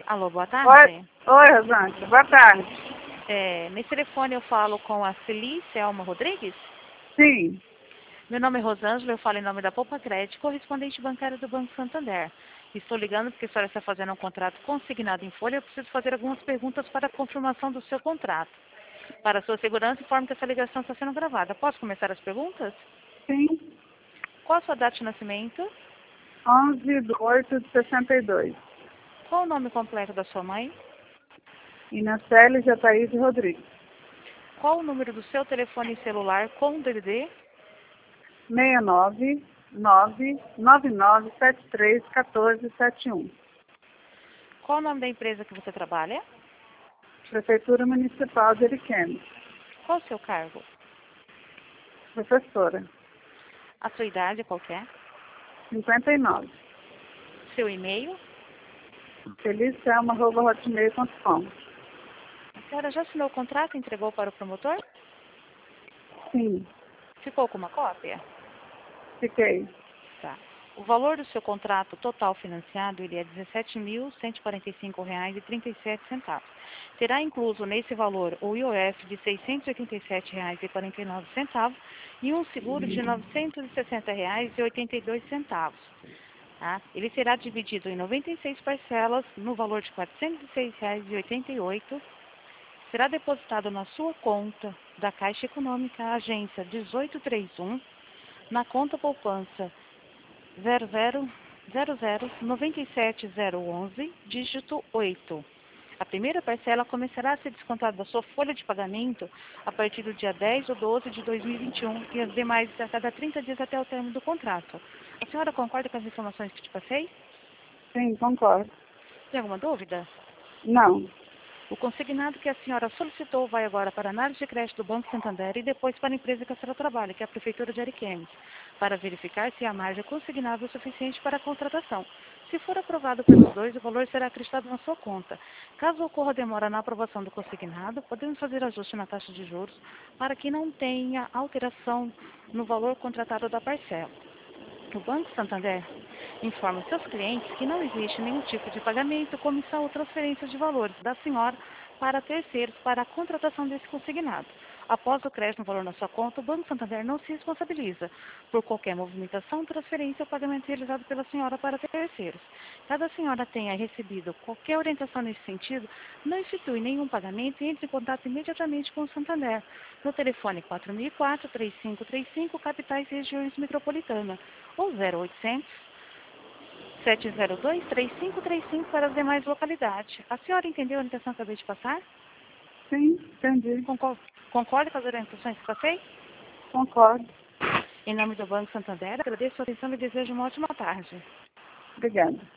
Alô, boa Oi, tarde. oi, Rosângela. Boa tarde. Nesse telefone eu falo com a Celi Selma Rodrigues. Sim, Meu nome é Rosângela, eu falo em nome da Poupa Crédito, correspondente bancário do Banco Santander. Estou ligando porque a senhora está fazendo um contrato consignado em folha. Eu preciso fazer algumas perguntas para a confirmação do seu contrato. Para a sua segurança, informe que essa ligação está sendo gravada. Posso começar as perguntas? sim. Qual a sua data de nascimento? 11/8/62. Qual o nome completo da sua mãe? Inaceli Jataíde Rodrigues. Qual o número do seu telefone celular com DDD? 69999731471. Qual o nome da empresa que você trabalha? Prefeitura Municipal de Ariquemes. Qual o seu cargo? Professora. A sua idade, qual que é? 59. Seu e-mail? Felizselma@hotmail.com. A senhora já assinou o contrato e entregou para o promotor? Sim, Ficou com uma cópia? fiquei. Tá. O valor do seu contrato total financiado ele é R$ 17.145,37. Terá incluso nesse valor o IOF de R$ 687,49 e um seguro de R$ 960,82. Tá? Ele será dividido em 96 parcelas no valor de R$ 406,88. Será depositado na sua conta da Caixa Econômica, agência 1831, na conta poupança 0000-97011, dígito 8. A primeira parcela começará a ser descontada da sua folha de pagamento a partir do dia 10 ou 12 de 2021 e as demais a cada 30 dias até o término do contrato. A senhora concorda com as informações que te passei? Sim, concordo. Tem alguma dúvida? Não. O consignado que a senhora solicitou vai agora para a análise de crédito do Banco Santander e depois para a empresa que a senhora trabalha, que é a Prefeitura de Ariquemes, para verificar se a margem é consignável o suficiente para a contratação. Se for aprovado pelos dois, o valor será acrescentado na sua conta. Caso ocorra demora na aprovação do consignado, podemos fazer ajuste na taxa de juros para que não tenha alteração no valor contratado da parcela. O Banco Santander informa seus clientes que não existe nenhum tipo de pagamento, comissão ou transferência de valores da senhora para terceiros para a contratação desse consignado. Após o crédito no valor na sua conta, o Banco Santander não se responsabiliza por qualquer movimentação, transferência ou pagamento realizado pela senhora para terceiros. Caso a senhora tenha recebido qualquer orientação nesse sentido, não institui nenhum pagamento e entre em contato imediatamente com o Santander no telefone 4004-3535, capitais e regiões metropolitanas, ou 0800 702-3535 para as demais localidades. A senhora entendeu a orientação que eu acabei de passar? Sim, entendi. Concorda com as orientações que passei? Concordo. Em nome do Banco Santander, agradeço a sua atenção e desejo uma ótima tarde. Obrigada.